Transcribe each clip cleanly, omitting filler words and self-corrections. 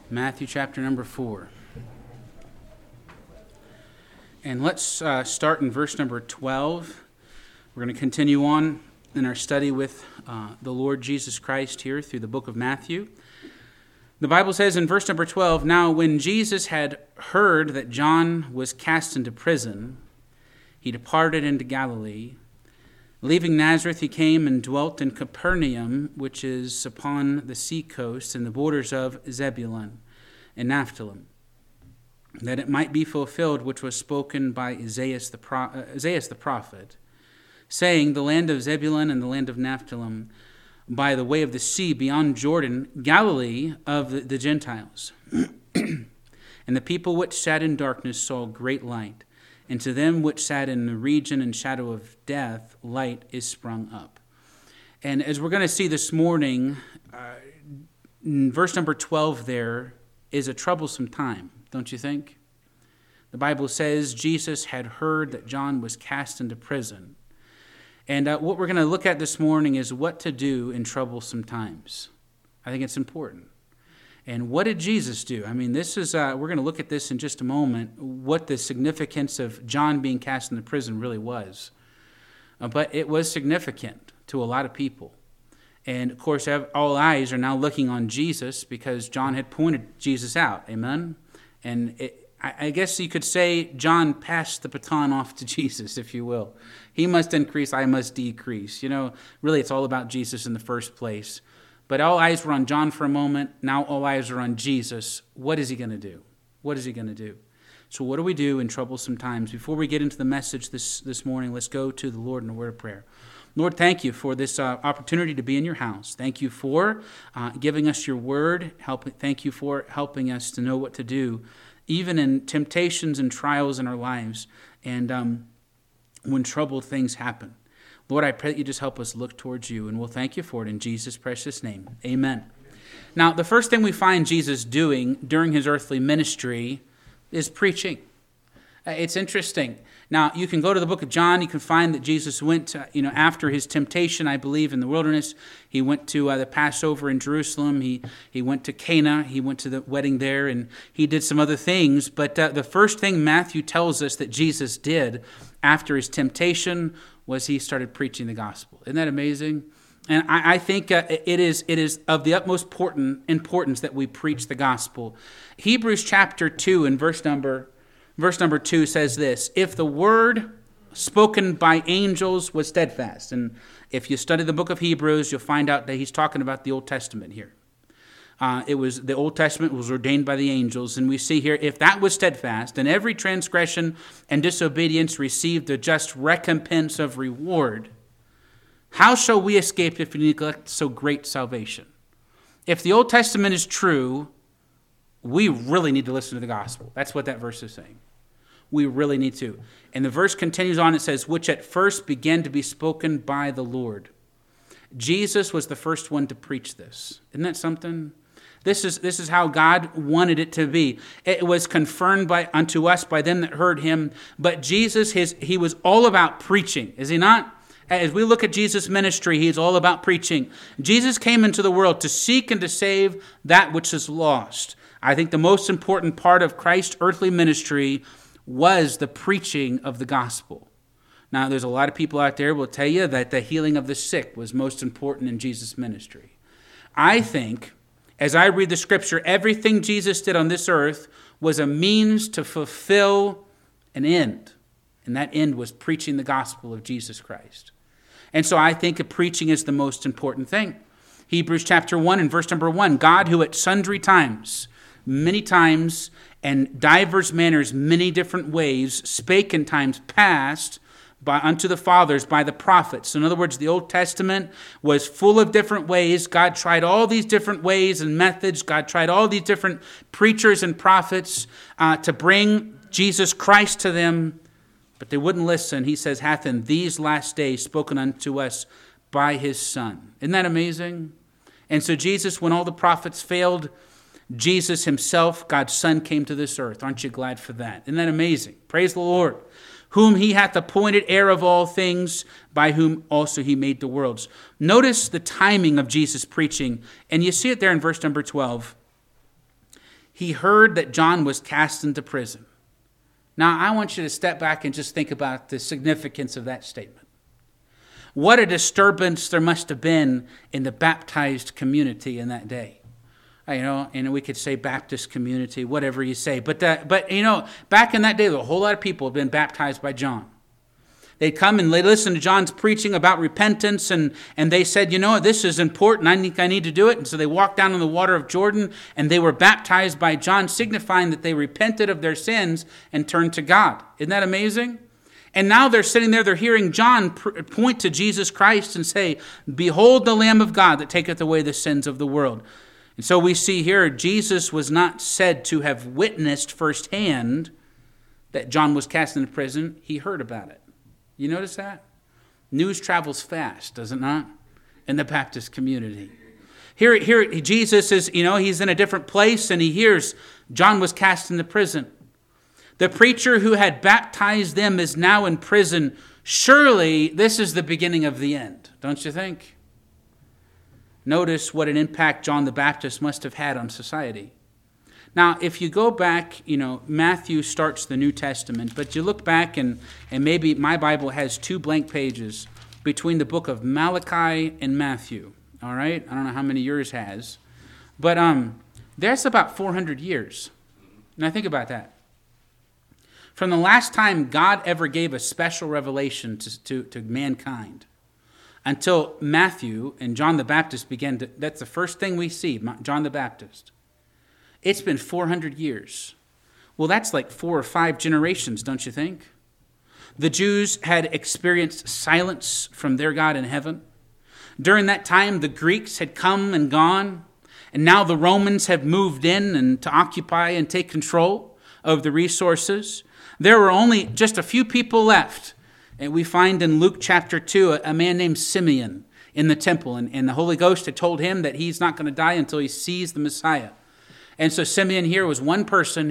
Matthew chapter number 4. And let's start in verse number 12. We're going to continue on in our study with the Lord Jesus Christ here through the book of Matthew. The Bible says in verse number 12, "Now when Jesus had heard that John was cast into prison, he departed into Galilee. Leaving Nazareth, he came and dwelt in Capernaum, which is upon the sea coast in the borders of Zebulun and Naphtali, that it might be fulfilled which was spoken by Isaiah the prophet, saying, The land of Zebulun and the land of Naphtali, by the way of the sea beyond Jordan, Galilee of the Gentiles. And the people which sat in darkness saw great light. And to them which sat in the region and shadow of death, light is sprung up." And as we're going to see this morning, in verse number 12 there is a troublesome time, don't you think? The Bible says Jesus had heard that John was cast into prison. And what we're going to look at this morning is what to do in troublesome times. I think it's important. And what did Jesus do? I mean, this is we're going to look at this in just a moment, what the significance of John being cast into prison really was. But it was significant to a lot of people. And, of course, all eyes are now looking on Jesus because John had pointed Jesus out. Amen? And I guess you could say John passed the baton off to Jesus, if you will. He must increase, I must decrease. You know, really it's all about Jesus in the first place. But all eyes were on John for a moment. Now all eyes are on Jesus. What is he going to do? What is he going to do? So what do we do in troublesome times? Before we get into the message this morning, let's go to the Lord in a word of prayer. Lord, thank you for this opportunity to be in your house. Thank you for giving us your word. Thank you for helping us to know what to do, even in temptations and trials in our lives and when troubled things happen. Lord, I pray that you just help us look towards you, and we'll thank you for it in Jesus' precious name. Amen. Now, the first thing we find Jesus doing during his earthly ministry is preaching. It's interesting. Now, you can go to the book of John. You can find that Jesus went, after his temptation, I believe, in the wilderness. He went to the Passover in Jerusalem. He went to Cana. He went to the wedding there, and he did some other things. But the first thing Matthew tells us that Jesus did after his temptation was he started preaching the gospel. Isn't that amazing? And I think it is of the utmost importance that we preach the gospel. Hebrews chapter 2 and verse number 2 says this: "If the word spoken by angels was steadfast," and if you study the book of Hebrews, you'll find out that he's talking about the Old Testament here. The Old Testament was ordained by the angels, and we see here, if that was steadfast, and every transgression and disobedience received a just recompense of reward, how shall we escape if we neglect so great salvation? If the Old Testament is true, we really need to listen to the gospel. That's what that verse is saying. We really need to. And the verse continues on, it says, "which at first began to be spoken by the Lord." Jesus was the first one to preach this. Isn't that something? This is how God wanted it to be. It was confirmed unto us by them that heard him. But Jesus, he was all about preaching, is he not? As we look at Jesus' ministry, he's all about preaching. Jesus came into the world to seek and to save that which is lost. I think the most important part of Christ's earthly ministry was the preaching of the gospel. Now, there's a lot of people out there who will tell you that the healing of the sick was most important in Jesus' ministry. I think, as I read the scripture, everything Jesus did on this earth was a means to fulfill an end. And that end was preaching the gospel of Jesus Christ. And so I think preaching is the most important thing. Hebrews chapter 1 and verse number 1, "God who at sundry times, many times, and divers manners, many different ways, spake in times past unto the fathers by the prophets." In other words, the Old Testament was full of different ways. God tried all these different ways and methods. God tried all these different preachers and prophets to bring Jesus Christ to them, but they wouldn't listen. He says, "hath in these last days spoken unto us by his Son." Isn't that amazing? And so Jesus, when all the prophets failed, Jesus himself, God's Son, came to this earth. Aren't you glad for that? Isn't that amazing? Praise the Lord. "Whom he hath appointed heir of all things, by whom also he made the worlds." Notice the timing of Jesus' preaching, and you see it there in verse number 12. he heard that John was cast into prison. Now, I want you to step back and just think about the significance of that statement. What a disturbance there must have been in the baptized community in that day. And we could say Baptist community, whatever you say. But back in that day, a whole lot of people had been baptized by John. They'd come and they listened to John's preaching about repentance, and they said, this is important. I think I need to do it. And so they walked down in the water of Jordan, and they were baptized by John, signifying that they repented of their sins and turned to God. Isn't that amazing? And now they're sitting there, they're hearing John point to Jesus Christ and say, "Behold the Lamb of God that taketh away the sins of the world." And so we see here, Jesus was not said to have witnessed firsthand that John was cast into prison. He heard about it. You notice that? News travels fast, does it not? In the Baptist community. Here Jesus is, he's in a different place, and he hears John was cast into prison. The preacher who had baptized them is now in prison. Surely this is the beginning of the end, don't you think? Notice what an impact John the Baptist must have had on society. Now, if you go back, Matthew starts the New Testament, but you look back and maybe my Bible has 2 blank pages between the book of Malachi and Matthew. All right? I don't know how many yours has. But there's about 400 years. Now think about that. From the last time God ever gave a special revelation to mankind until Matthew and John the Baptist that's the first thing we see, John the Baptist. It's been 400 years. Well, that's like 4 or 5 generations, don't you think? The Jews had experienced silence from their God in heaven. During that time, the Greeks had come and gone, and now the Romans have moved in and to occupy and take control of the resources. There were only just a few people left. And we find in Luke chapter 2 a man named Simeon in the temple, and the Holy Ghost had told him that he's not going to die until he sees the Messiah. And so Simeon here was one person.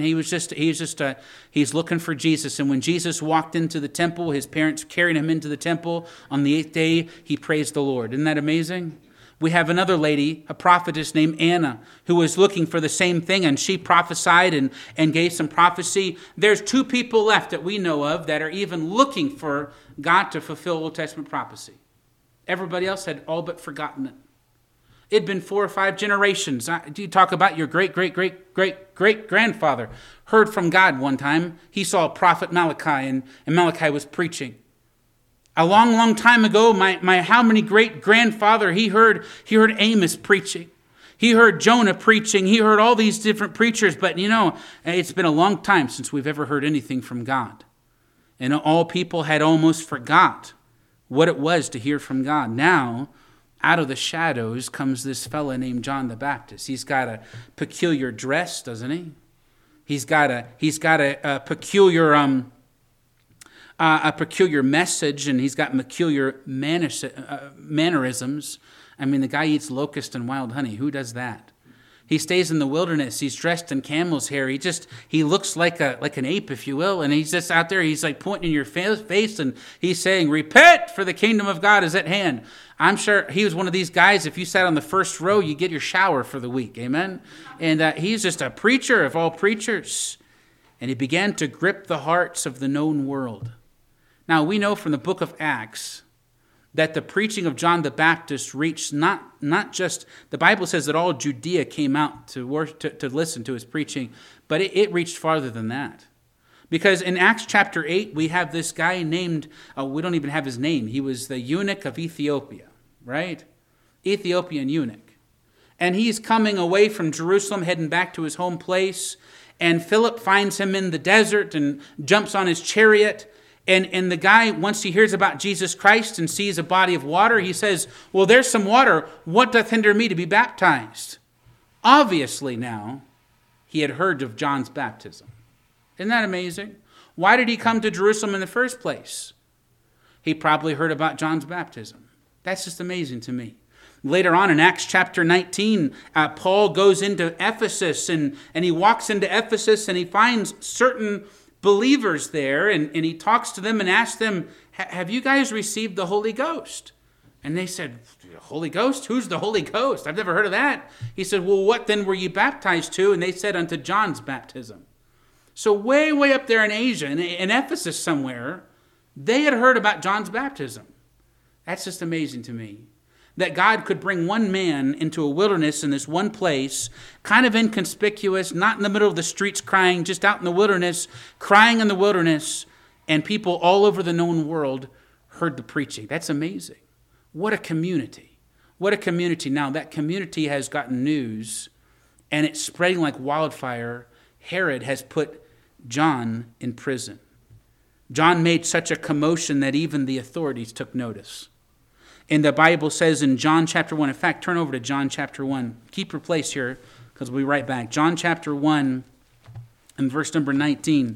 He's looking for Jesus. And when Jesus walked into the temple, his parents carried him into the temple. On the 8th day, he praised the Lord. Isn't that amazing? We have another lady, a prophetess named Anna, who was looking for the same thing, and she prophesied and gave some prophecy. There's 2 people left that we know of that are even looking for God to fulfill Old Testament prophecy. Everybody else had all but forgotten it. It'd been 4 or 5 generations. You talk about your great-great-great-great-great-grandfather heard from God one time. He saw prophet Malachi, and Malachi was preaching. A long, long time ago, my how many great-grandfather, he heard Amos preaching. He heard Jonah preaching. He heard all these different preachers. But, it's been a long time since we've ever heard anything from God. And all people had almost forgot what it was to hear from God. Now, out of the shadows comes this fella named John the Baptist. He's got a peculiar dress, doesn't he? He's got a peculiar message, and he's got peculiar mannerisms. I mean, the guy eats locust and wild honey. Who does that? He stays in the wilderness. He's dressed in camel's hair. He looks like an ape, if you will. And he's just out there. He's like pointing in your face, and he's saying, "Repent, for the kingdom of God is at hand." I'm sure he was one of these guys. If you sat on the first row, you get your shower for the week. Amen. And he's just a preacher of all preachers. And he began to grip the hearts of the known world. Now we know from the book of Acts that the preaching of John the Baptist reached not just, the Bible says that all Judea came out to listen to his preaching, but it reached farther than that. Because in Acts chapter 8, we have this guy named, we don't even have his name. He was the eunuch of Ethiopia, right? Ethiopian eunuch. And he's coming away from Jerusalem, heading back to his home place. And Philip finds him in the desert and jumps on his chariot. And the guy, once he hears about Jesus Christ and sees a body of water, he says, "Well, there's some water. What doth hinder me to be baptized?" Obviously now, he had heard of John's baptism. Isn't that amazing? Why did he come to Jerusalem in the first place? He probably heard about John's baptism. That's just amazing to me. Later on in Acts chapter 19, Paul goes into Ephesus, and he walks into Ephesus, and he finds certain believers there, and he talks to them and asks them, "Have you guys received the Holy Ghost?" And they said, Holy Ghost? Who's the Holy Ghost? I've never heard of that. He said, well, what then were you baptized to? And they said, unto John's baptism. So way, way up there in Asia, in Ephesus somewhere, they had heard about John's baptism. That's just amazing to me. That God could bring one man into a wilderness in this one place, kind of inconspicuous, not in the middle of the streets crying, just out in the wilderness, crying in the wilderness, and people all over the known world heard the preaching. That's amazing. What a community. What a community. Now, that community has gotten news, and it's spreading like wildfire. Herod has put John in prison. John made such a commotion that even the authorities took notice. And the Bible says in John chapter 1, in fact, turn over to John chapter 1. Keep your place here, because we'll be right back. John chapter 1 and verse number 19.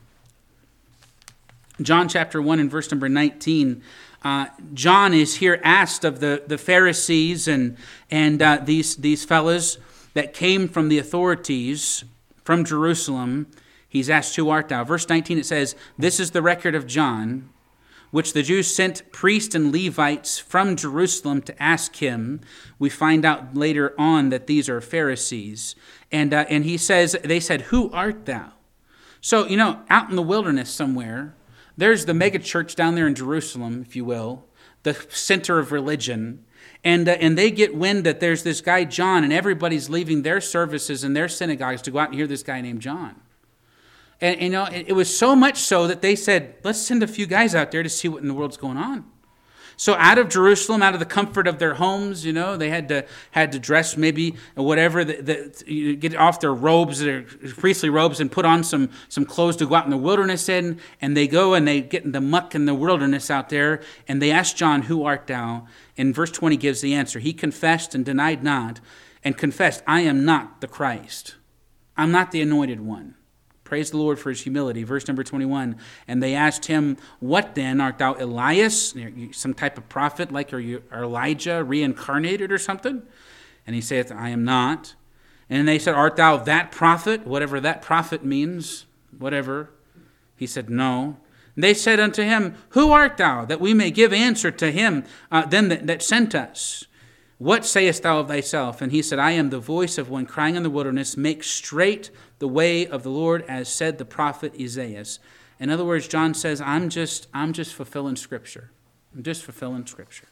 John chapter 1 and verse number 19. John is here asked of the Pharisees and these fellas that came from the authorities from Jerusalem. He's asked, who art thou? Verse 19, it says, this is the record of John, which the Jews sent priests and Levites from Jerusalem to ask him. We find out later on that these are Pharisees. And he says, they said, who art thou? So, out in the wilderness somewhere, there's the mega church down there in Jerusalem, if you will, the center of religion. And they get wind that there's this guy John, and everybody's leaving their services and their synagogues to go out and hear this guy named John. And it was so much so that they said, let's send a few guys out there to see what in the world's going on. So out of Jerusalem, out of the comfort of their homes, they had to dress maybe whatever, get off their robes, their priestly robes, and put on some clothes to go out in the wilderness in. And they go and they get in the muck in the wilderness out there. And they ask John, who art thou? And verse 20 gives the answer. He confessed and denied not, and confessed, I am not the Christ. I'm not the anointed one. Praise the Lord for his humility. Verse number 21, and they asked him, what then? Art thou Elias, some type of prophet, like are you Elijah reincarnated or something? And he saith, I am not. And they said, art thou that prophet? Whatever that prophet means, whatever. He said, no. And they said unto him, who art thou, that we may give answer to him them that sent us? What sayest thou of thyself? And he said, I am the voice of one crying in the wilderness, make straight the way of the Lord, as said the prophet Isaiah. In other words, John says, I'm just fulfilling Scripture. I'm just fulfilling Scripture.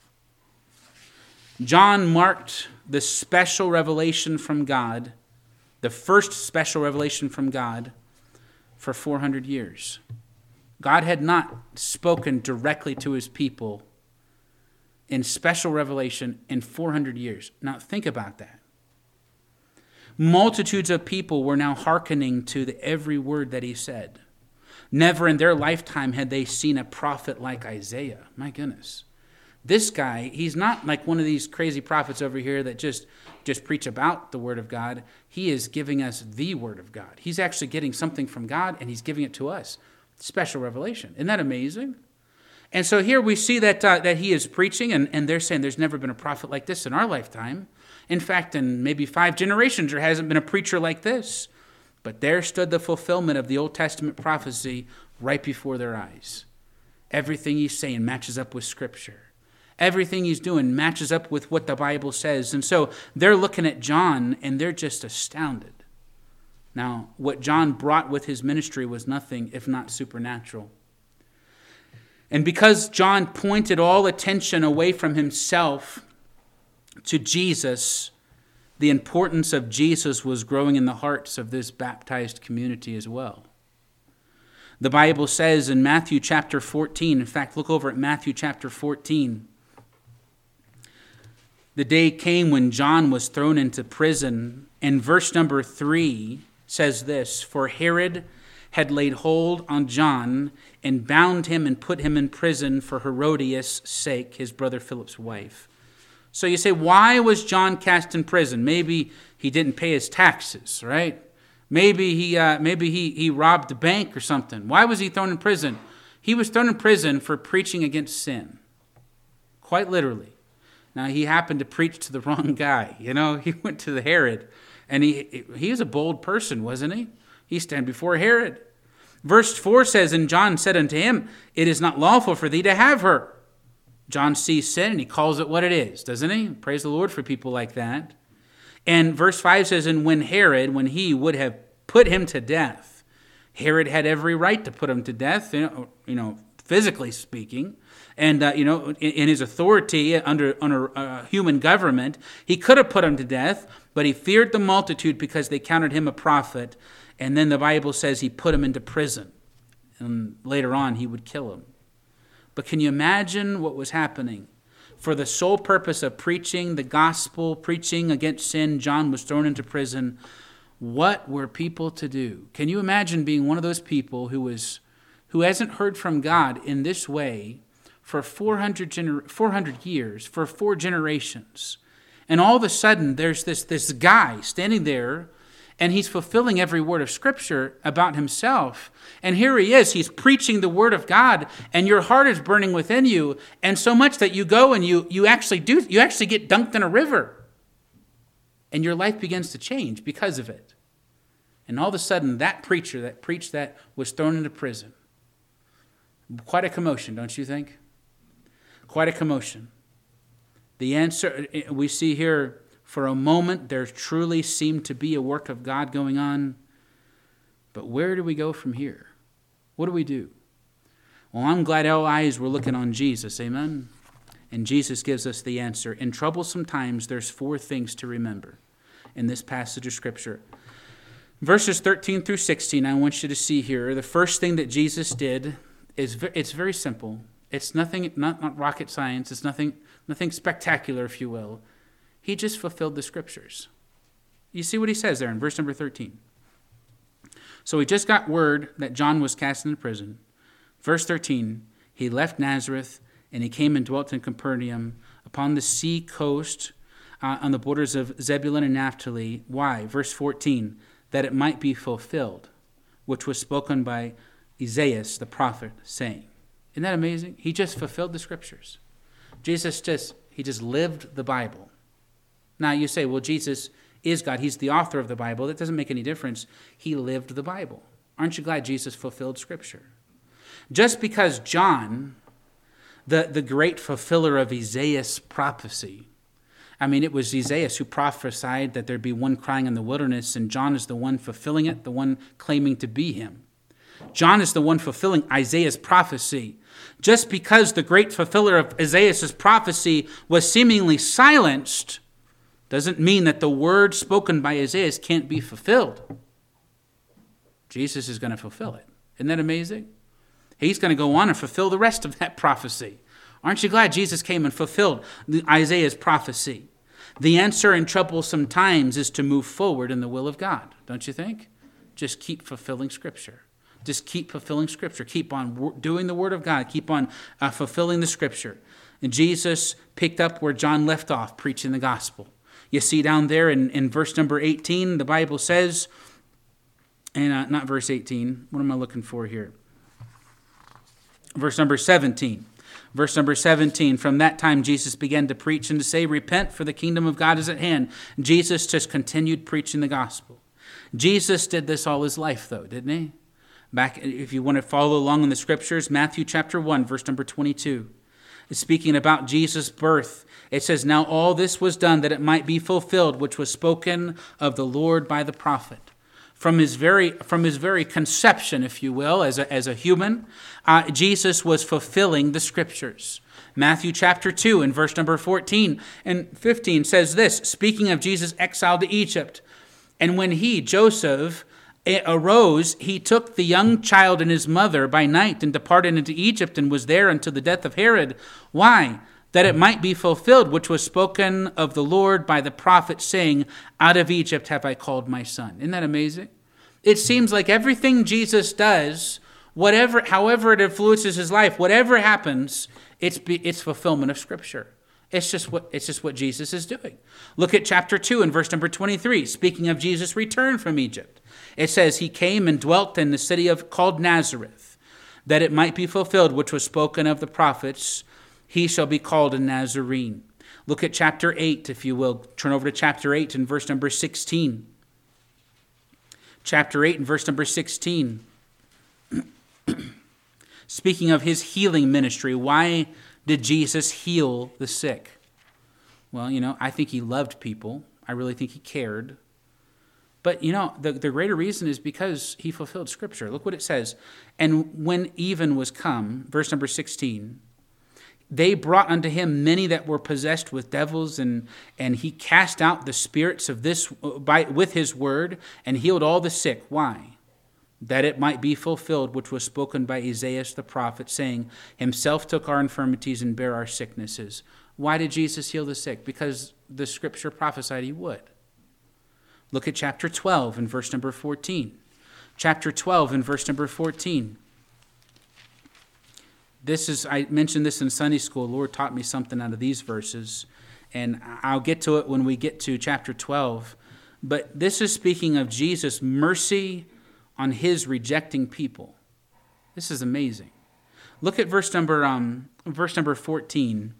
John marked the special revelation from God, the first special revelation from God, for 400 years. God had not spoken directly to his people in special revelation in 400 years. Now think about that. Multitudes of people were now hearkening to every word that he said. Never in their lifetime had they seen a prophet like Isaiah. My goodness. This guy, he's not like one of these crazy prophets over here that just preach about the word of God. He is giving us the word of God. He's actually getting something from God, and he's giving it to us. Special revelation. Isn't that amazing? And so here we see that he is preaching, and they're saying there's never been a prophet like this in our lifetime. In fact, in maybe 5 generations, there hasn't been a preacher like this. But there stood the fulfillment of the Old Testament prophecy right before their eyes. Everything he's saying matches up with Scripture. Everything he's doing matches up with what the Bible says. And so they're looking at John, and they're just astounded. Now, what John brought with his ministry was nothing if not supernatural. And because John pointed all attention away from himself to Jesus, the importance of Jesus was growing in the hearts of this baptized community as well. The Bible says in Matthew chapter 14, in fact, look over at Matthew chapter 14. The day came when John was thrown into prison, and verse number 3 says this, for Herod had laid hold on John and bound him and put him in prison for Herodias' sake, his brother Philip's wife. So you say, why was John cast in prison? Maybe he didn't pay his taxes, right? Maybe he robbed a bank or something. Why was he thrown in prison? He was thrown in prison for preaching against sin. Quite literally. Now, he happened to preach to the wrong guy. He went to the Herod. And he was a bold person, wasn't he? He stand before Herod. Verse 4 says, and John said unto him, it is not lawful for thee to have her. John sees sin and he calls it what it is, doesn't he? Praise the Lord for people like that. And verse 5 says, and when he would have put him to death, Herod had every right to put him to death, physically speaking. And, in his authority under human government, he could have put him to death, but he feared the multitude because they counted him a prophet. And then the Bible says he put him into prison. And later on, he would kill him. But can you imagine what was happening? For the sole purpose of preaching the gospel, preaching against sin, John was thrown into prison. What were people to do? Can you imagine being one of those people who hasn't heard from God in this way for 400 years, for 4 generations? And all of a sudden, there's this guy standing there, and he's fulfilling every word of Scripture about himself. And here he is. He's preaching the Word of God, and your heart is burning within you, and so much that you go and you actually get dunked in a river. And your life begins to change because of it. And all of a sudden, that preacher that preached that was thrown into prison. Quite a commotion, don't you think? Quite a commotion. The answer we see here, for a moment, there truly seemed to be a work of God going on. But where do we go from here? What do we do? Well, I'm glad all eyes were looking on Jesus, amen? And Jesus gives us the answer. In troublesome times, there's 4 things to remember in this passage of Scripture. Verses 13 through 16, I want you to see here. The first thing that Jesus did it's very simple. It's nothing, not rocket science. It's nothing spectacular, if you will. He just fulfilled the Scriptures. You see what he says there in verse number 13. So he just got word that John was cast into prison. Verse 13, he left Nazareth and he came and dwelt in Capernaum upon the sea coast on the borders of Zebulun and Naphtali. Why? Verse 14, that it might be fulfilled, which was spoken by Isaiah the prophet, saying. Isn't that amazing? He just fulfilled the Scriptures. Jesus just lived the Bible. Now you say, well, Jesus is God. He's the author of the Bible. That doesn't make any difference. He lived the Bible. Aren't you glad Jesus fulfilled Scripture? Just because John, the great fulfiller of Isaiah's prophecy, it was Isaiah who prophesied that there'd be one crying in the wilderness, and John is the one fulfilling it, the one claiming to be him. John is the one fulfilling Isaiah's prophecy. Just because the great fulfiller of Isaiah's prophecy was seemingly silenced doesn't mean that the word spoken by Isaiah can't be fulfilled. Jesus is going to fulfill it. Isn't that amazing? He's going to go on and fulfill the rest of that prophecy. Aren't you glad Jesus came and fulfilled Isaiah's prophecy? The answer in troublesome times is to move forward in the will of God, don't you think? Just keep fulfilling Scripture. Just keep fulfilling Scripture. Keep on doing the Word of God. Keep on fulfilling the Scripture. And Jesus picked up where John left off, preaching the gospel. You see down there in verse number 18, the Bible says, and not verse 18, what am I looking for here? Verse number 17. Verse number 17, from that time Jesus began to preach and to say, repent, for the kingdom of God is at hand. Jesus just continued preaching the gospel. Jesus did this all his life, though, didn't he? Back, if you want to follow along in the Scriptures, Matthew chapter 1, verse number 22. It's speaking about Jesus' birth. It says, now all this was done that it might be fulfilled, which was spoken of the Lord by the prophet. From his very conception, if you will, as a human, Jesus was fulfilling the Scriptures. Matthew chapter 2 and verse number 14 and 15 says this, speaking of Jesus' exile to Egypt. And when he, Joseph, arose, he took the young child and his mother by night and departed into Egypt and was there until the death of Herod. Why? That it might be fulfilled, which was spoken of the Lord by the prophet, saying, out of Egypt have I called my son. Isn't that amazing? It seems like everything Jesus does, however it influences his life, whatever happens, it's fulfillment of Scripture. It's just what Jesus is doing. Look at chapter 2 and verse number 23, speaking of Jesus' return from Egypt. It says, he came and dwelt in the city called Nazareth, that it might be fulfilled, which was spoken of the prophets, he shall be called a Nazarene. Look at chapter 8, if you will. Turn over to chapter 8 and verse number 16. Chapter 8 and verse number 16. Speaking of his healing ministry, why did Jesus heal the sick? Well, I think he loved people. I really think he cared. But, the greater reason is because he fulfilled Scripture. Look what it says. And when even was come, verse number 16, they brought unto him many that were possessed with devils, and he cast out the spirits of this with his word, and healed all the sick. Why? That it might be fulfilled which was spoken by Isaiah the prophet, saying, himself took our infirmities and bare our sicknesses. Why did Jesus heal the sick? Because the Scripture prophesied he would. Look at chapter 12 and verse number 14. Chapter 12 and verse number 14. I mentioned this in Sunday school. The Lord taught me something out of these verses, and I'll get to it when we get to chapter 12. But this is speaking of Jesus' mercy on his rejecting people. This is amazing. Look at verse number 14.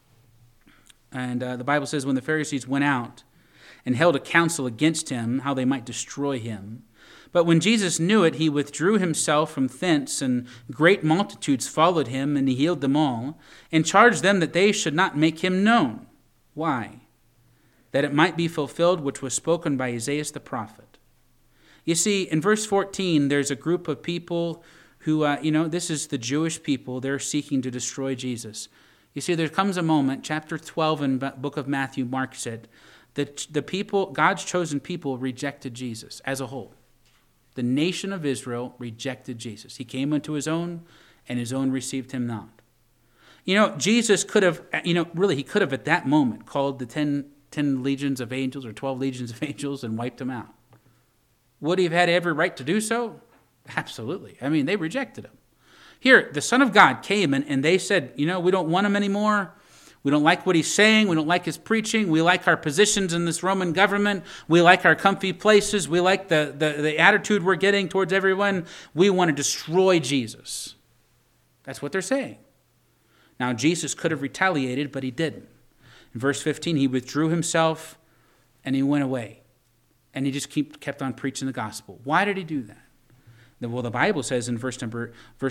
And the Bible says, when the Pharisees went out and held a council against him, how they might destroy him. But when Jesus knew it, he withdrew himself from thence, and great multitudes followed him, and he healed them all, and charged them that they should not make him known. Why? That it might be fulfilled which was spoken by Isaiah the prophet. You see, in verse 14, there's a group of people who, this is the Jewish people. They're seeking to destroy Jesus. You see, there comes a moment, chapter 12 in the book of Matthew marks it, that the people, God's chosen people, rejected Jesus as a whole. The nation of Israel rejected Jesus. He came unto his own, and his own received him not. Jesus could have, he could have at that moment called the 10 legions of angels or 12 legions of angels and wiped them out. Would he have had every right to do so? Absolutely. They rejected him. Here, the Son of God came and they said, we don't want him anymore. We don't like what he's saying. We don't like his preaching. We like our positions in this Roman government. We like our comfy places. We like the attitude we're getting towards everyone. We want to destroy Jesus. That's what they're saying. Now, Jesus could have retaliated, but he didn't. In verse 15, he withdrew himself and he went away. And he just kept on preaching the gospel. Why did he do that? Well, the Bible says in verse number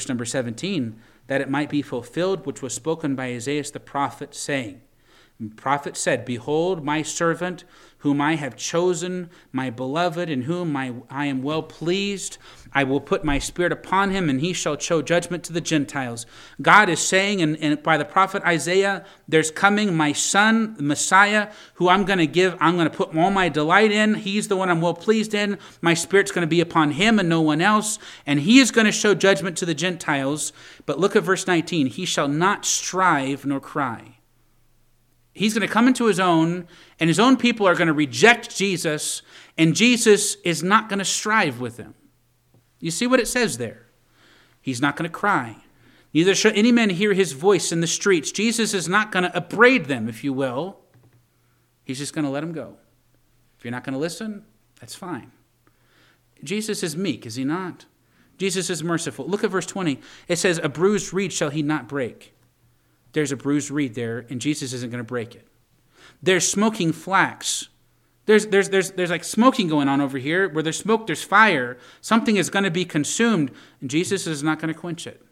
17, that it might be fulfilled which was spoken by Isaiah the prophet, saying, the prophet said, behold, my servant, whom I have chosen, my beloved, in whom I am well pleased. I will put my spirit upon him, and he shall show judgment to the Gentiles. God is saying, and by the prophet Isaiah, there's coming my son, the Messiah, who I'm going to put all my delight in. He's the one I'm well pleased in. My spirit's going to be upon him and no one else, and he is going to show judgment to the Gentiles. But look at verse 19. He shall not strive nor cry. He's going to come into his own, and his own people are going to reject Jesus, and Jesus is not going to strive with them. You see what it says there? He's not going to cry. Neither shall any man hear his voice in the streets. Jesus is not going to upbraid them, if you will. He's just going to let them go. If you're not going to listen, that's fine. Jesus is meek, is he not? Jesus is merciful. Look at verse 20. It says, a bruised reed shall he not break. There's a bruised reed there, and Jesus isn't going to break it. There's smoking flax. There's like smoking going on over here. Where there's smoke, there's fire. Something is going to be consumed, and Jesus is not going to quench it.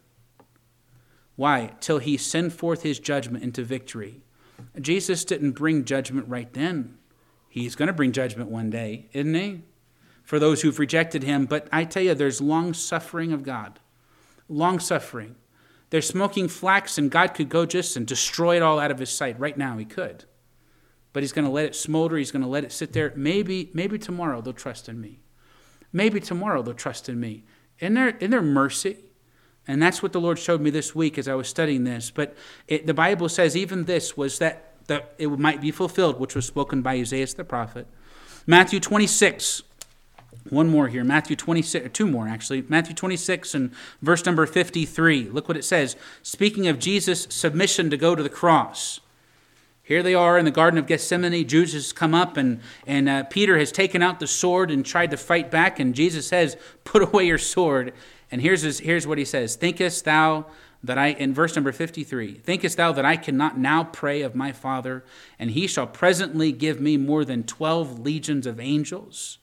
Why? Till he send forth his judgment into victory. Jesus didn't bring judgment right then. He's going to bring judgment one day, isn't he? For those who've rejected him. But I tell you, there's long suffering of God. Long suffering. They're smoking flax, and God could go just and destroy it all out of his sight. Right now, he could. But he's going to let it smolder. He's going to let it sit there. Maybe tomorrow they'll trust in me. Maybe tomorrow they'll trust in me. In their mercy. And that's what the Lord showed me this week as I was studying this. But the Bible says even this was that it might be fulfilled, which was spoken by Isaiah the prophet. Matthew 26. One more here, Matthew 26, or two more actually. Matthew 26 and verse number 53. Look what it says. Speaking of Jesus' submission to go to the cross. Here they are in the Garden of Gethsemane. Judas has come up and Peter has taken out the sword and tried to fight back. And Jesus says, put away your sword. And here's what he says. Thinkest thou that in verse number 53, thinkest thou that I cannot now pray of my Father, and he shall presently give me more than 12 legions of angels?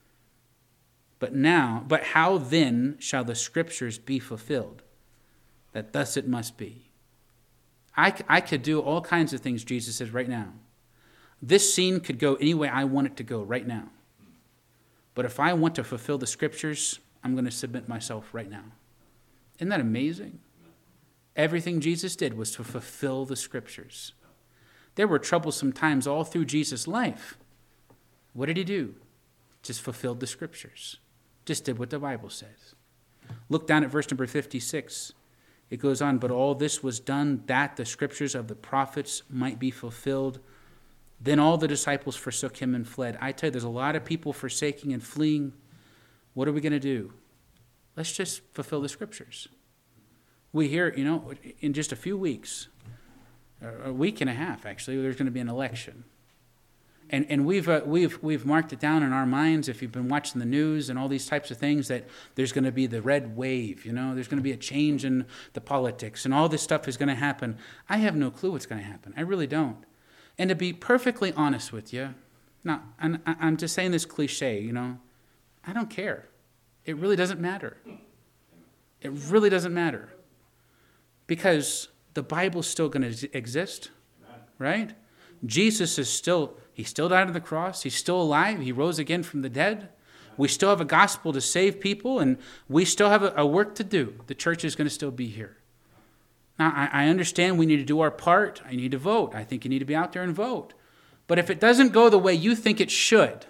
But how then shall the scriptures be fulfilled? That thus it must be. I could do all kinds of things, Jesus says, right now. This scene could go any way I want it to go right now. But if I want to fulfill the Scriptures, I'm going to submit myself right now. Isn't that amazing? Everything Jesus did was to fulfill the Scriptures. There were troublesome times all through Jesus' life. What did he do? Just fulfilled the Scriptures. Just did what the Bible says. Look down at verse number 56. It goes on, but all this was done that the Scriptures of the prophets might be fulfilled. Then all the disciples forsook him and fled. I tell you, there's a lot of people forsaking and fleeing. What are we going to do? Let's just fulfill the Scriptures. We hear, in just a few weeks, a week and a half actually, there's going to be an election. And we've marked it down in our minds, if you've been watching the news and all these types of things, that there's going to be the red wave, there's going to be a change in the politics, and all this stuff is going to happen. I have no clue what's going to happen. I really don't. And to be perfectly honest with you, now, I'm just saying this cliche, I don't care. It really doesn't matter. It really doesn't matter. Because the Bible's still going to exist, right? Jesus is he still died on the cross. He's still alive. He rose again from the dead. We still have a gospel to save people, and we still have a work to do. The church is going to still be here. Now, I understand we need to do our part. I need to vote. I think you need to be out there and vote. But if it doesn't go the way you think it should,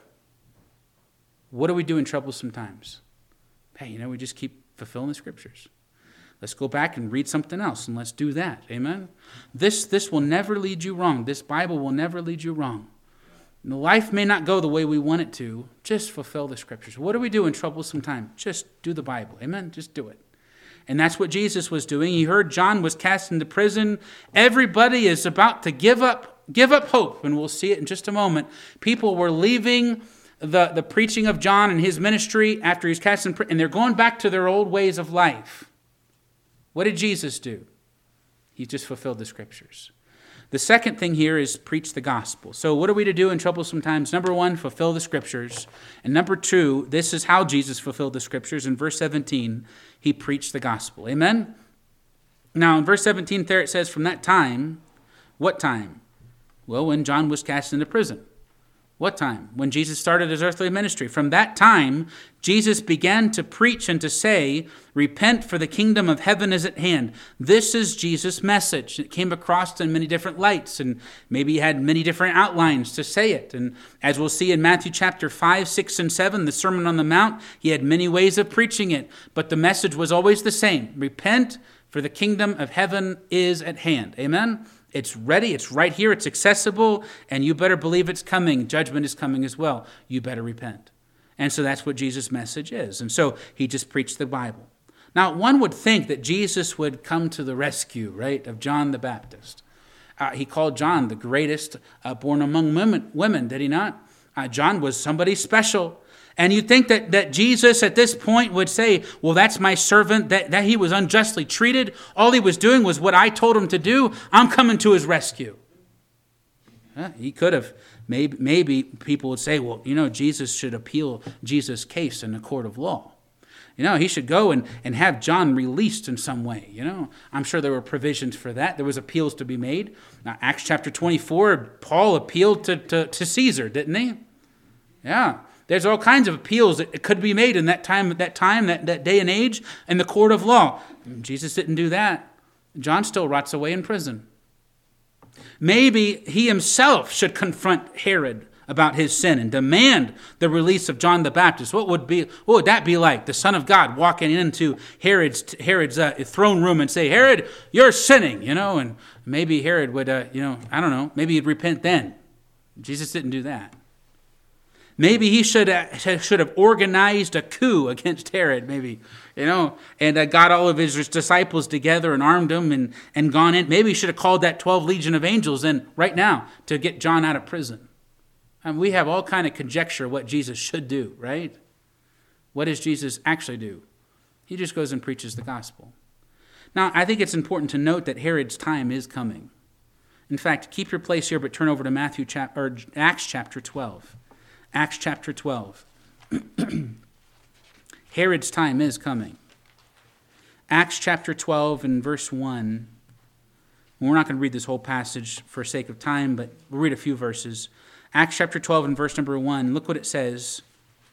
what do we do in troublesome times? Hey, we just keep fulfilling the Scriptures. Let's go back and read something else, and let's do that. Amen? This will never lead you wrong. This Bible will never lead you wrong. Life may not go the way we want it to. Just fulfill the Scriptures. What do we do in troublesome time? Just do the Bible. Amen? Just do it. And that's what Jesus was doing. He heard John was cast into prison. Everybody is about to give up hope, and we'll see it in just a moment. People were leaving the preaching of John and his ministry after he was cast in prison, and they're going back to their old ways of life. What did Jesus do? He just fulfilled the Scriptures. The second thing here is preach the gospel. So what are we to do in troublesome times? Number one, fulfill the Scriptures. And number two, this is how Jesus fulfilled the Scriptures. In verse 17, he preached the gospel. Amen? Now, in verse 17 there it says, from that time, what time? Well, when John was cast into prison. What time? When Jesus started his earthly ministry. From that time, Jesus began to preach and to say, repent, for the kingdom of heaven is at hand. This is Jesus' message. It came across in many different lights, and maybe he had many different outlines to say it. And as we'll see in Matthew chapter 5, 6, and 7, the Sermon on the Mount, he had many ways of preaching it, but the message was always the same. Repent, for the kingdom of heaven is at hand. Amen? It's ready, it's right here, it's accessible, and you better believe it's coming. Judgment is coming as well. You better repent. And so that's what Jesus' message is. And so he just preached the Bible. Now, one would think that Jesus would come to the rescue, right, of John the Baptist. He called John the greatest born among women, did he not? John was somebody special. And you'd think that Jesus at this point would say, well, that's my servant, that he was unjustly treated. All he was doing was what I told him to do. I'm coming to his rescue. He could have. Maybe people would say, well, Jesus should appeal Jesus' case in the court of law. He should go and have John released in some way. I'm sure there were provisions for that. There was appeals to be made. Now, Acts chapter 24, Paul appealed to Caesar, didn't he? Yeah. There's all kinds of appeals that could be made in that day and age in the court of law. Jesus didn't do that. John still rots away in prison. Maybe he himself should confront Herod about his sin and demand the release of John the Baptist. What would that be like? The Son of God walking into Herod's throne room and say, Herod, you're sinning, and maybe Herod would, I don't know, maybe he'd repent then. Jesus didn't do that. Maybe he should have organized a coup against Herod, maybe, and got all of his disciples together and armed them and gone in. Maybe he should have called that 12 legion of angels in right now to get John out of prison. We have all kind of conjecture what Jesus should do, right? What does Jesus actually do? He just goes and preaches the gospel. Now, I think it's important to note that Herod's time is coming. In fact, keep your place here, but turn over to Acts chapter 12. Acts chapter 12. Herod's time is coming. Acts chapter 12 and verse 1. We're not going to read this whole passage for sake of time, but we'll read a few verses. Acts chapter 12 and verse number 1, look what it says.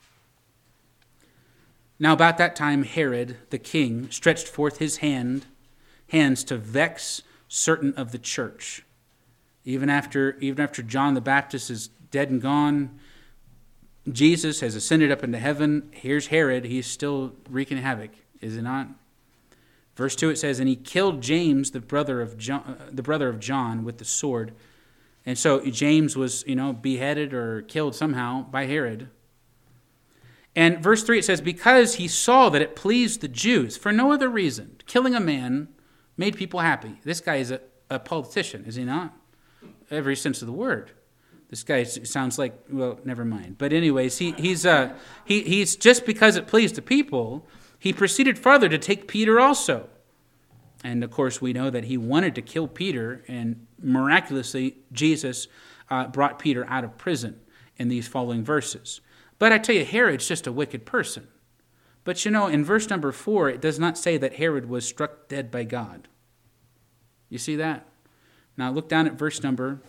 Now about that time Herod the king stretched forth his hands to vex certain of the church. Even after John the Baptist is dead and gone, Jesus has ascended up into heaven. Here's Herod. He's still wreaking havoc, is he not? Verse 2 it says, and he killed James, the brother of John, with the sword. And so James was, beheaded or killed somehow by Herod. And verse 3 it says, because he saw that it pleased the Jews for no other reason. Killing a man made people happy. This guy is a politician, is he not? Every sense of the word. This guy sounds like, well, never mind. But anyways, he's just because it pleased the people, he proceeded further to take Peter also. And of course, we know that he wanted to kill Peter, and miraculously, Jesus brought Peter out of prison in these following verses. But I tell you, Herod's just a wicked person. But in verse number 4, it does not say that Herod was struck dead by God. You see that? Now look down at verse number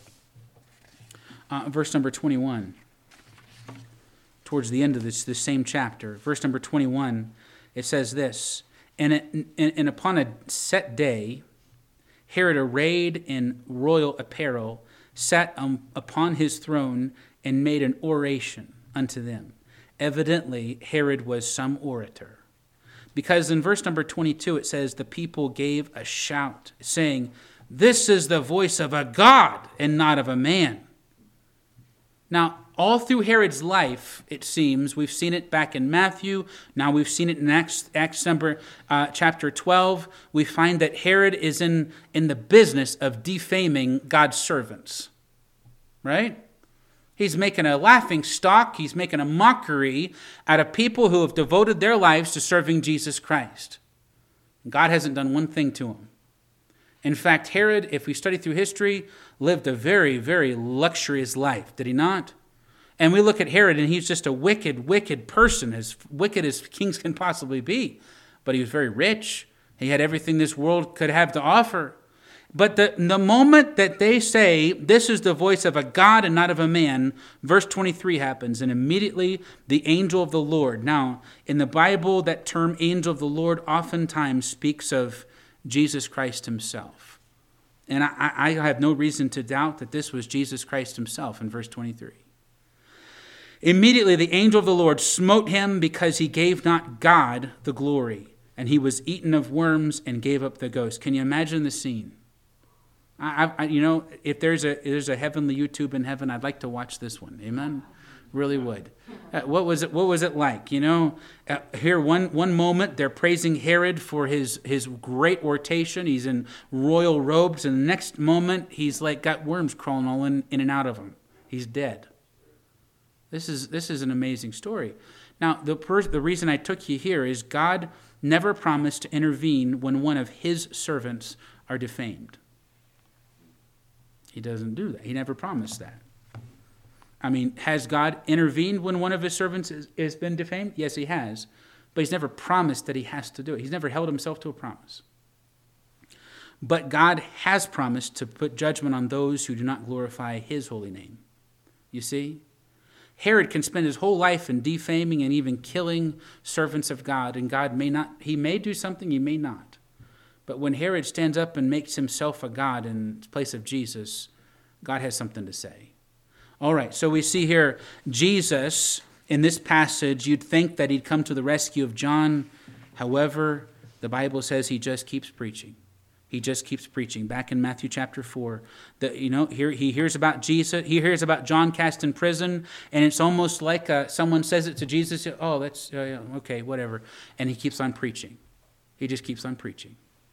21. Towards the end of this same chapter, verse number 21, it says this, and upon a set day, Herod, arrayed in royal apparel, sat upon his throne and made an oration unto them. Evidently, Herod was some orator. Because in verse number 22, it says, the people gave a shout, saying, this is the voice of a God and not of a man. Now, all through Herod's life, it seems, we've seen it back in Matthew, now we've seen it in Acts chapter 12, we find that Herod is in the business of defaming God's servants. Right? He's making a laughing stock, he's making a mockery out of people who have devoted their lives to serving Jesus Christ. God hasn't done one thing to him. In fact, Herod, if we study through history, lived a very, very luxurious life, did he not? And we look at Herod, and he's just a wicked, wicked person, as wicked as kings can possibly be. But he was very rich. He had everything this world could have to offer. But the moment that they say, this is the voice of a God and not of a man, verse 23 happens, and immediately the angel of the Lord. Now, in the Bible, that term angel of the Lord oftentimes speaks of Jesus Christ himself. And I have no reason to doubt that this was Jesus Christ himself in verse 23. Immediately the angel of the Lord smote him because he gave not God the glory, and he was eaten of worms and gave up the ghost. Can you imagine the scene? If there's a heavenly YouTube in heaven, I'd like to watch this one. Amen? Really would. What was it like? Here one moment they're praising Herod for his great oration. He's in royal robes, and the next moment he's like got worms crawling all in and out of him. He's dead. This is an amazing story. Now the reason I took you here is God never promised to intervene when one of his servants are defamed. He doesn't do that. He never promised that. I mean, has God intervened when one of his servants has been defamed? Yes, he has. But he's never promised that he has to do it. He's never held himself to a promise. But God has promised to put judgment on those who do not glorify his holy name. You see? Herod can spend his whole life in defaming and even killing servants of God, and God may not. He may do something, he may not. But when Herod stands up and makes himself a god in place of Jesus, God has something to say. All right, so we see here Jesus in this passage. You'd think that he'd come to the rescue of John. However, the Bible says he just keeps preaching. He just keeps preaching. Back in Matthew chapter 4, here he hears about Jesus. He hears about John cast in prison, and it's almost like someone says it to Jesus. Oh, that's okay, whatever. And he keeps on preaching. He just keeps on preaching.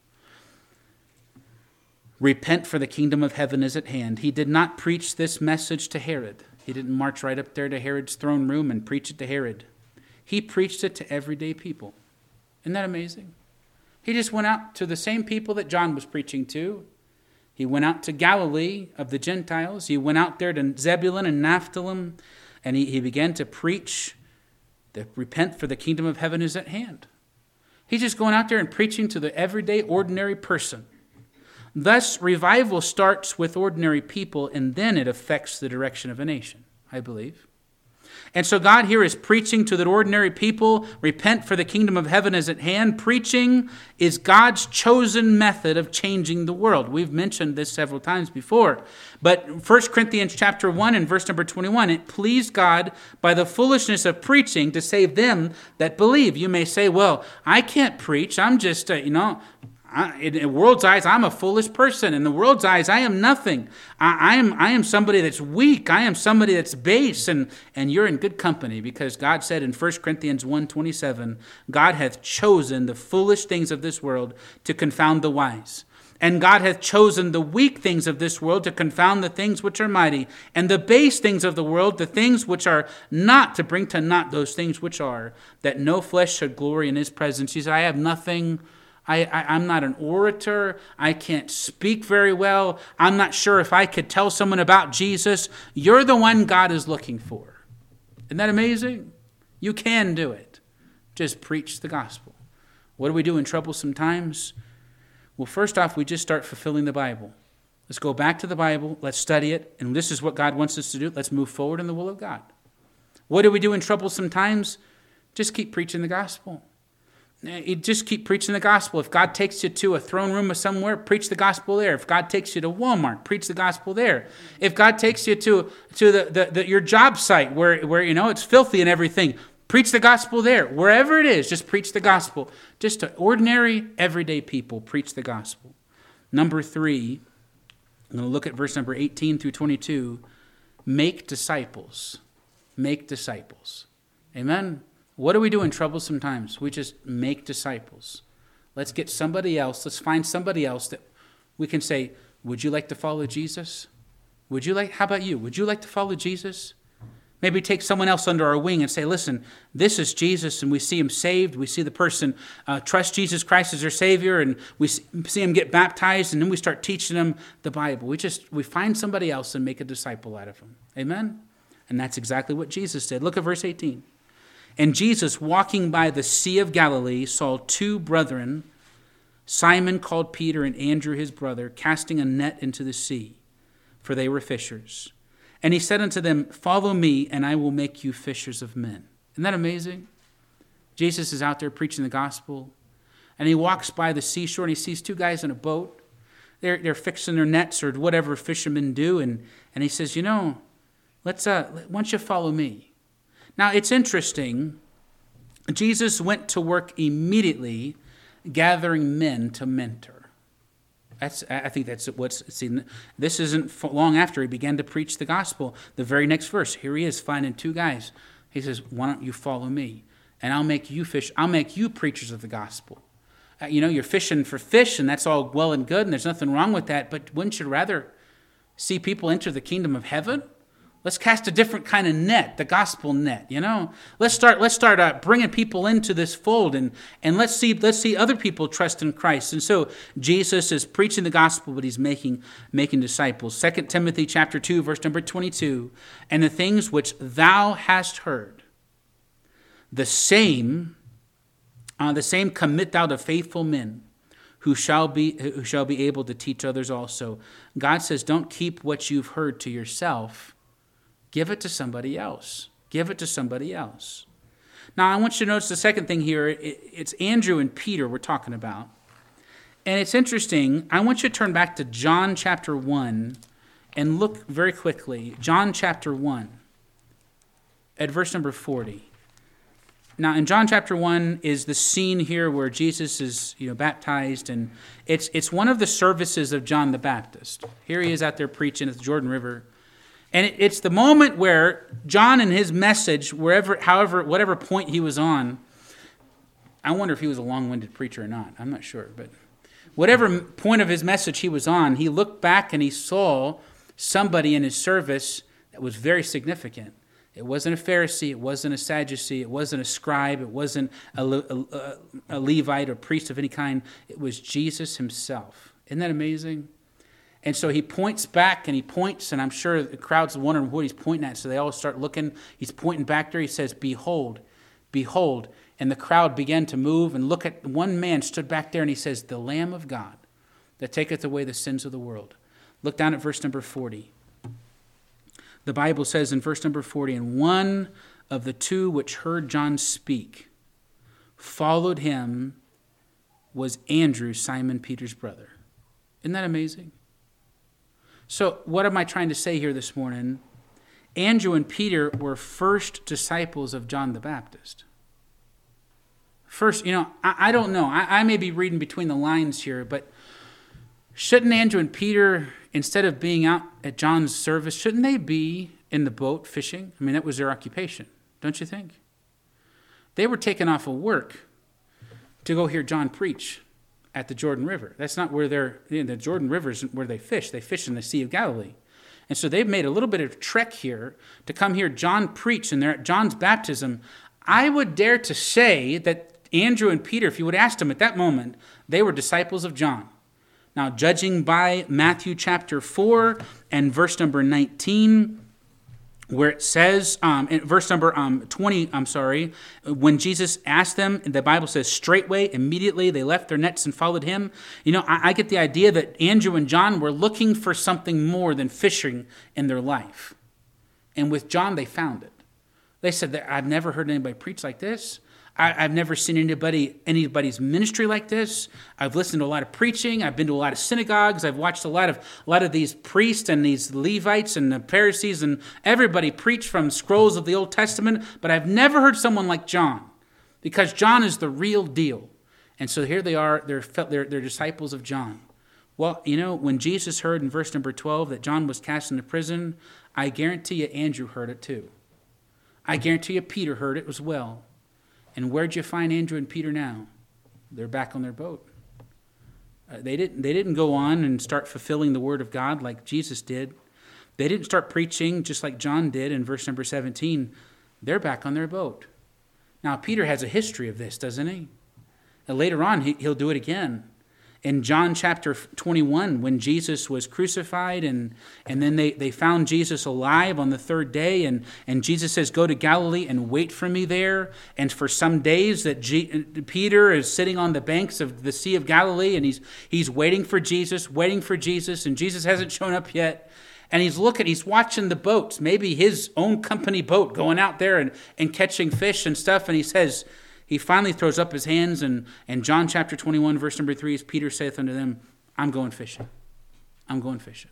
Repent, for the kingdom of heaven is at hand. He did not preach this message to Herod. He didn't march right up there to Herod's throne room and preach it to Herod. He preached it to everyday people. Isn't that amazing? He just went out to the same people that John was preaching to. He went out to Galilee of the Gentiles. He went out there to Zebulun and Naphtali, and he began to preach that repent, for the kingdom of heaven is at hand. He's just going out there and preaching to the everyday, ordinary person. Thus, revival starts with ordinary people, and then it affects the direction of a nation, I believe. And so God here is preaching to the ordinary people, repent for the kingdom of heaven is at hand. Preaching is God's chosen method of changing the world. We've mentioned this several times before. But 1 Corinthians chapter 1 and verse number 21, it pleased God by the foolishness of preaching to save them that believe. You may say, well, I can't preach. I'm just, in the world's eyes, I'm a foolish person. In the world's eyes, I am nothing. I am somebody that's weak. I am somebody that's base. And you're in good company, because God said in 1 Corinthians 1:27, God hath chosen the foolish things of this world to confound the wise. And God hath chosen the weak things of this world to confound the things which are mighty, and the base things of the world, the things which are not, to bring to naught those things which are, that no flesh should glory in his presence. He said, I have nothing. I'm not an orator. I can't speak very well. I'm not sure if I could tell someone about Jesus. You're the one God is looking for. Isn't that amazing? You can do it. Just preach the gospel. What do we do in troublesome times? Well, first off, we just start fulfilling the Bible. Let's go back to the Bible. Let's study it. And this is what God wants us to do. Let's move forward in the will of God. What do we do in troublesome times? Just keep preaching the gospel. You just keep preaching the gospel. If God takes you to a throne room or somewhere, preach the gospel there. If God takes you to Walmart, preach the gospel there. If God takes you to your job site where it's filthy and everything, preach the gospel there. Wherever it is, just preach the gospel. Just to ordinary, everyday people, preach the gospel. Number 3, I'm going to look at verse number 18 through 22. Make disciples. Make disciples. Amen. What do we do in troublesome times? We just make disciples. Let's get somebody else. Let's find somebody else that we can say, would you like to follow Jesus? How about you? Would you like to follow Jesus? Maybe take someone else under our wing and say, listen, this is Jesus, and we see him saved. We see the person trust Jesus Christ as their Savior, and we see him get baptized, and then we start teaching them the Bible. We find somebody else and make a disciple out of them. Amen? And that's exactly what Jesus did. Look at verse 18. And Jesus, walking by the Sea of Galilee, saw 2 brethren, Simon called Peter and Andrew his brother, casting a net into the sea, for they were fishers. And he said unto them, follow me, and I will make you fishers of men. Isn't that amazing? Jesus is out there preaching the gospel, and he walks by the seashore, and he sees 2 guys in a boat. They're fixing their nets or whatever fishermen do, and he says, why don't you follow me? Now, it's interesting. Jesus went to work immediately gathering men to mentor. I think that's what's seen. This isn't long after he began to preach the gospel. The very next verse, here he is finding 2 guys. He says, why don't you follow me? And I'll make you fish. I'll make you preachers of the gospel. You're fishing for fish, and that's all well and good, and there's nothing wrong with that. But wouldn't you rather see people enter the kingdom of heaven? Let's cast a different kind of net, the gospel net, Let's start bringing people into this fold, and let's see other people trust in Christ. And so Jesus is preaching the gospel, but he's making disciples. 2 Timothy chapter 2, verse number 22, and the things which thou hast heard, the same commit thou to faithful men, who shall be able to teach others also. God says, don't keep what you've heard to yourself. Give it to somebody else. Give it to somebody else. Now, I want you to notice the second thing here. It's Andrew and Peter we're talking about. And it's interesting. I want you to turn back to John chapter 1 and look very quickly. John chapter 1 at verse number 40. Now, in John chapter 1 is the scene here where Jesus is baptized, and it's one of the services of John the Baptist. Here he is out there preaching at the Jordan River. And it's the moment where John in his message, whatever point he was on, I wonder if he was a long-winded preacher or not. I'm not sure. But whatever point of his message he was on, he looked back and he saw somebody in his service that was very significant. It wasn't a Pharisee. It wasn't a Sadducee. It wasn't a scribe. It wasn't a Levite or priest of any kind. It was Jesus himself. Isn't that amazing? And so he points back and he points, and I'm sure the crowd's wondering what he's pointing at. So they all start looking. He's pointing back there. He says, behold, behold. And the crowd began to move and look at one man stood back there, and he says, the Lamb of God that taketh away the sins of the world. Look down at verse number 40. The Bible says in verse number 40, and one of the two which heard John speak followed him was Andrew, Simon Peter's brother. Isn't that amazing? So what am I trying to say here this morning? Andrew and Peter were first disciples of John the Baptist. First, I don't know. I may be reading between the lines here, but shouldn't Andrew and Peter, instead of being out at John's service, shouldn't they be in the boat fishing? I mean, that was their occupation, don't you think? They were taken off of work to go hear John preach at the Jordan River. That's not where the Jordan River isn't where they fish. They fish in the Sea of Galilee. And so they've made a little bit of a trek here to come hear John preach, and they're at John's baptism. I would dare to say that Andrew and Peter, if you would ask them at that moment, they were disciples of John. Now, judging by Matthew chapter 4 and verse number 19, where it says, in verse number 20, when Jesus asked them, the Bible says, straightway, immediately, they left their nets and followed him. I get the idea that Andrew and John were looking for something more than fishing in their life. And with John, they found it. They said, I've never heard anybody preach like this. I've never seen anybody's ministry like this. I've listened to a lot of preaching. I've been to a lot of synagogues. I've watched a lot of these priests and these Levites and the Pharisees and everybody preach from scrolls of the Old Testament. But I've never heard someone like John, because John is the real deal. And so here they are. They're disciples of John. Well, when Jesus heard in verse number 12 that John was cast into prison, I guarantee you Andrew heard it too. I guarantee you Peter heard it as well. And where'd you find Andrew and Peter now? They're back on their boat. They didn't go on and start fulfilling the word of God like Jesus did. They didn't start preaching just like John did in verse number 17. They're back on their boat. Now, Peter has a history of this, doesn't he? And later on, he'll do it again. In John chapter 21, when Jesus was crucified, and then they found Jesus alive on the third day, and Jesus says, go to Galilee and wait for me there. And for some days that Peter is sitting on the banks of the Sea of Galilee, and he's waiting for Jesus, and Jesus hasn't shown up yet. And he's watching the boats, maybe his own company boat, going out there and catching fish and stuff, and he finally throws up his hands, and John chapter 21, verse number 3, is Peter saith unto them, I'm going fishing. I'm going fishing.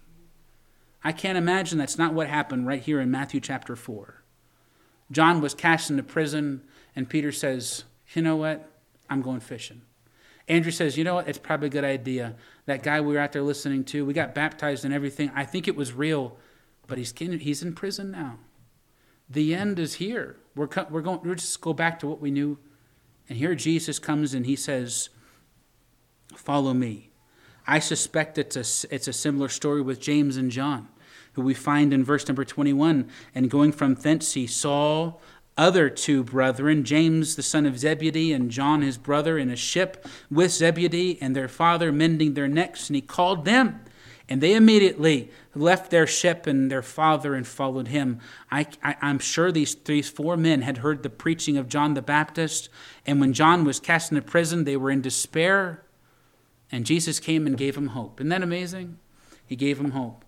I can't imagine that's not what happened right here in Matthew chapter 4. John was cast into prison, and Peter says, you know what? I'm going fishing. Andrew says, you know what? It's probably a good idea. That guy we were out there listening to, we got baptized and everything. I think it was real, but he's in prison now. The end is here. We're just go back to what we knew. And here Jesus comes and he says, follow me. I suspect it's a similar story with James and John, who we find in verse number 21. And going from thence he saw other two brethren, James the son of Zebedee and John his brother, in a ship with Zebedee and their father mending their nets. And he called them. And they immediately left their ship and their father and followed him. I'm sure these four men had heard the preaching of John the Baptist. And when John was cast into prison, they were in despair. And Jesus came and gave them hope. Isn't that amazing? He gave them hope.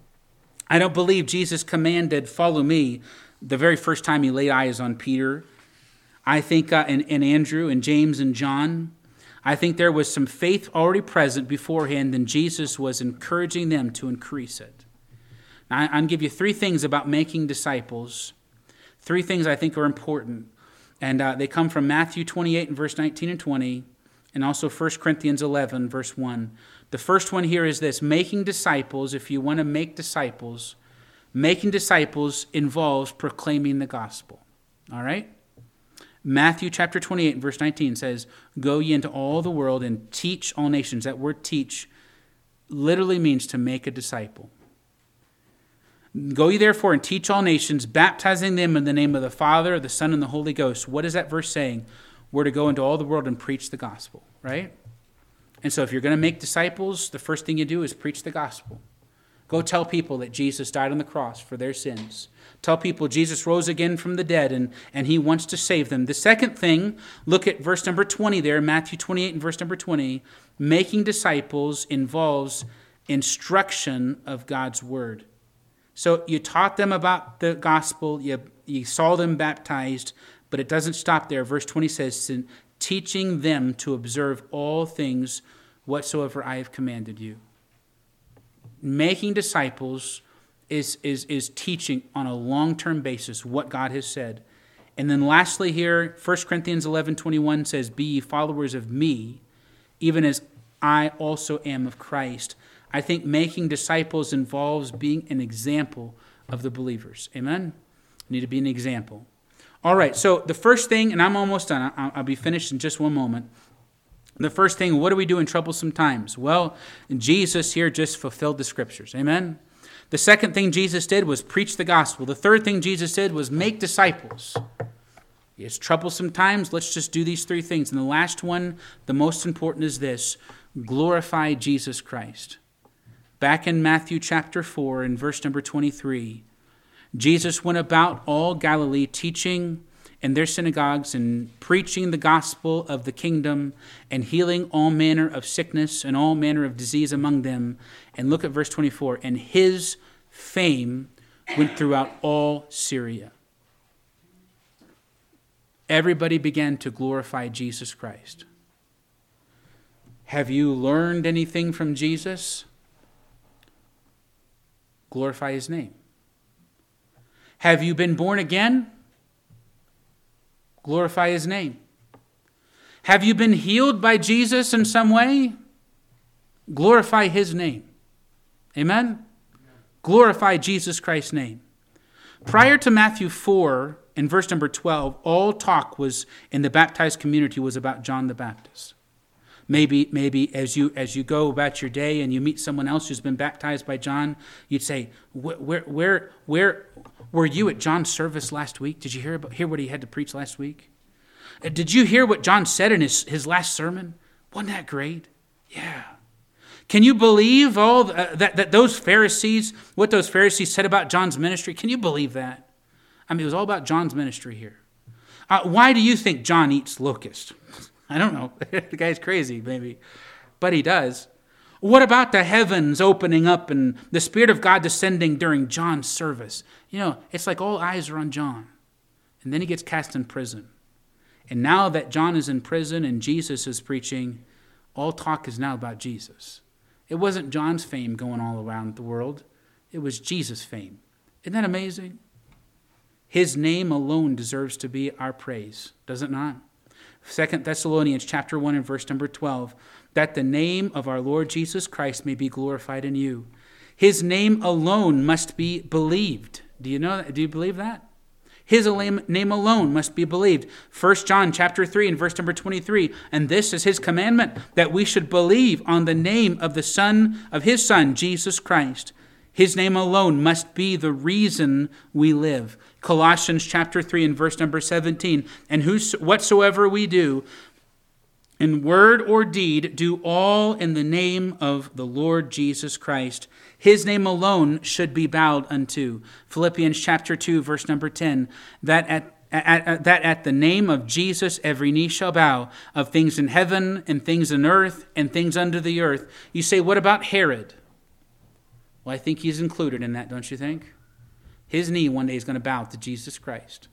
I don't believe Jesus commanded, follow me, the very first time he laid eyes on Peter. I think in Andrew and James and John, I think there was some faith already present beforehand, and Jesus was encouraging them to increase it. Now, I'm going to give you three things about making disciples. Three things I think are important. And they come from Matthew 28 and verse 19 and 20, and also 1 Corinthians 11, verse 1. The first one here is this: making disciples, if you want to make disciples, making disciples involves proclaiming the gospel. All right? Matthew chapter 28, verse 19 says, go ye into all the world and teach all nations. That word teach literally means to make a disciple. Go ye therefore and teach all nations, baptizing them in the name of the Father, the Son, and the Holy Ghost. What is that verse saying? We're to go into all the world and preach the gospel, right? And so if you're going to make disciples, the first thing you do is preach the gospel. Go tell people that Jesus died on the cross for their sins. Tell people Jesus rose again from the dead and he wants to save them. The second thing, look at verse number 20 there, Matthew 28 and verse number 20. Making disciples involves instruction of God's word. So you taught them about the gospel, you saw them baptized, but it doesn't stop there. Verse 20 says, teaching them to observe all things whatsoever I have commanded you. Making disciples is teaching on a long-term basis what God has said. And then lastly here, 1 Corinthians 11:21 says, be ye followers of me, even as I also am of Christ. I think making disciples involves being an example of the believers. Amen? You need to be an example. All right, so the first thing, and I'm almost done. I'll be finished in just one moment. The first thing, what do we do in troublesome times? Well, Jesus here just fulfilled the scriptures. Amen? The second thing Jesus did was preach the gospel. The third thing Jesus did was make disciples. It's troublesome times. Let's just do these three things. And the last one, the most important, is this: glorify Jesus Christ. Back in Matthew chapter 4 and verse number 23, Jesus went about all Galilee teaching in their synagogues and preaching the gospel of the kingdom and healing all manner of sickness and all manner of disease among them. And look at verse 24. And his fame went throughout all Syria. Everybody began to glorify Jesus Christ. Have you learned anything from Jesus? Glorify his name. Have you been born again? Glorify his name. Have you been healed by Jesus in some way? Glorify his name. Amen? Glorify Jesus Christ's name. Prior to Matthew 4 and verse number 12, all talk was in the baptized community was about John the Baptist. Maybe as you go about your day and you meet someone else who's been baptized by John, you'd say, where were you at John's service last week? Did you hear what he had to preach last week? Did you hear what John said in his last sermon? Wasn't that great? Yeah. Can you believe all that those Pharisees, what those Pharisees said about John's ministry? Can you believe that? I mean, it was all about John's ministry here. Why do you think John eats locusts? I don't know. The guy's crazy, maybe. But he does. What about the heavens opening up and the Spirit of God descending during John's service? You know, it's like all eyes are on John. And then he gets cast in prison. And now that John is in prison and Jesus is preaching, all talk is now about Jesus. It wasn't John's fame going all around the world. It was Jesus' fame. Isn't that amazing? His name alone deserves to be our praise, does it not? 2 Thessalonians chapter 1 and verse number 12, that the name of our Lord Jesus Christ may be glorified in you. His name alone must be believed. Do you know that? Do you believe that? His name alone must be believed. 1 John chapter 3 and verse number 23, and this is his commandment, that we should believe on the name of the Son of his Son, Jesus Christ. His name alone must be the reason we live. Colossians chapter 3 and verse number 17. And whatsoever we do, in word or deed, do all in the name of the Lord Jesus Christ. His name alone should be bowed unto. Philippians chapter 2 verse number 10. That at the name of Jesus every knee shall bow, of things in heaven and things in earth and things under the earth. You say, what about Herod? Well, I think he's included in that, don't you think? His knee one day is going to bow to Jesus Christ.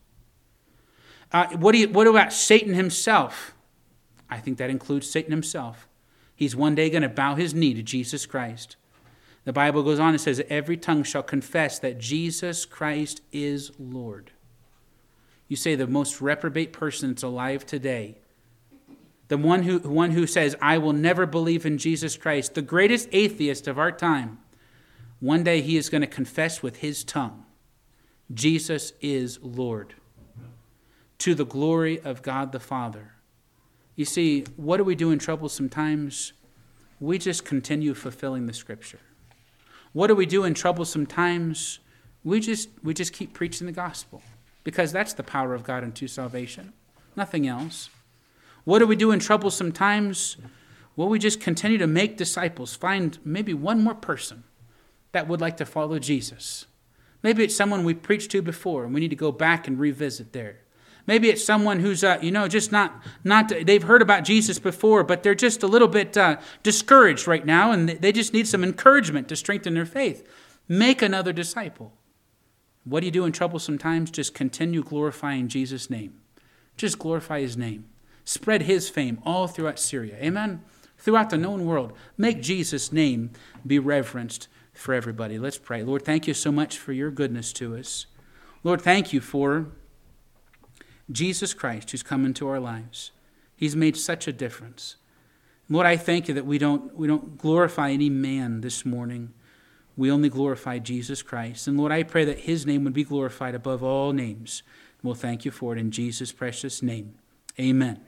What about Satan himself? I think that includes Satan himself. He's one day going to bow his knee to Jesus Christ. The Bible goes on and says that every tongue shall confess that Jesus Christ is Lord. You say the most reprobate person that's alive today, the one who says, I will never believe in Jesus Christ, the greatest atheist of our time, one day he is going to confess with his tongue, Jesus is Lord, to the glory of God the Father. You see, what do we do in troublesome times? We just continue fulfilling the Scripture. What do we do in troublesome times? We just keep preaching the gospel, because that's the power of God unto salvation, nothing else. What do we do in troublesome times? Well, we just continue to make disciples, find maybe one more person that would like to follow Jesus. Maybe it's someone we preached to before and we need to go back and revisit there. Maybe it's someone who's, just not, they've heard about Jesus before, but they're just a little bit discouraged right now, and they just need some encouragement to strengthen their faith. Make another disciple. What do you do in troublesome times? Just continue glorifying Jesus' name. Just glorify his name. Spread his fame all throughout Syria. Amen? Throughout the known world. Make Jesus' name be reverenced for everybody. Let's pray. Lord, thank you so much for your goodness to us. Lord, thank you for Jesus Christ who's come into our lives. He's made such a difference. Lord, I thank you that we don't glorify any man this morning. We only glorify Jesus Christ. And Lord, I pray that his name would be glorified above all names. We'll thank you for it in Jesus' precious name. Amen.